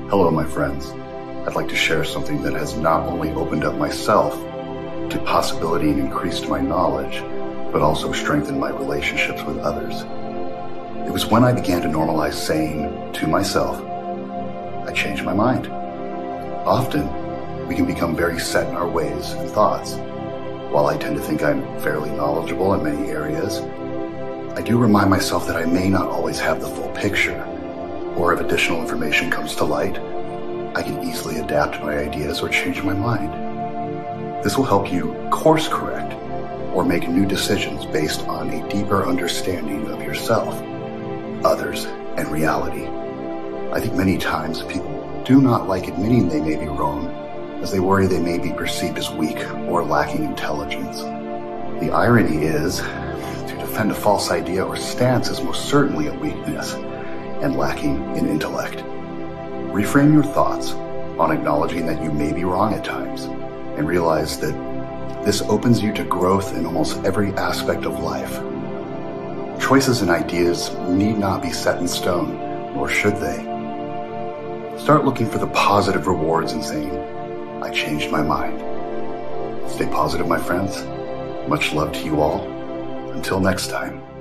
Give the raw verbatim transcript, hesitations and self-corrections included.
Hello, my friends. I'd like to share something that has not only opened up myself to possibility and increased my knowledge, but also strengthened my relationships with others. It was when I began to normalize saying to myself, I changed my mind. Often, we can become very set in our ways and thoughts. While I tend to think I'm fairly knowledgeable in many areas, I do remind myself that I may not always have the full picture, or if additional information comes to light, I can easily adapt my ideas or change my mind. This will help you course correct or make new decisions based on a deeper understanding of yourself, others, and reality. I think many times people do not like admitting they may be wrong, as they worry they may be perceived as weak or lacking intelligence. The irony is, to defend a false idea or stance is most certainly a weakness and lacking in intellect. Reframe your thoughts on acknowledging that you may be wrong at times, and realize that this opens you to growth in almost every aspect of life. Choices and ideas need not be set in stone, nor should they. Start looking for the positive rewards and saying, I changed my mind. Stay positive, my friends. Much love to you all. Until next time.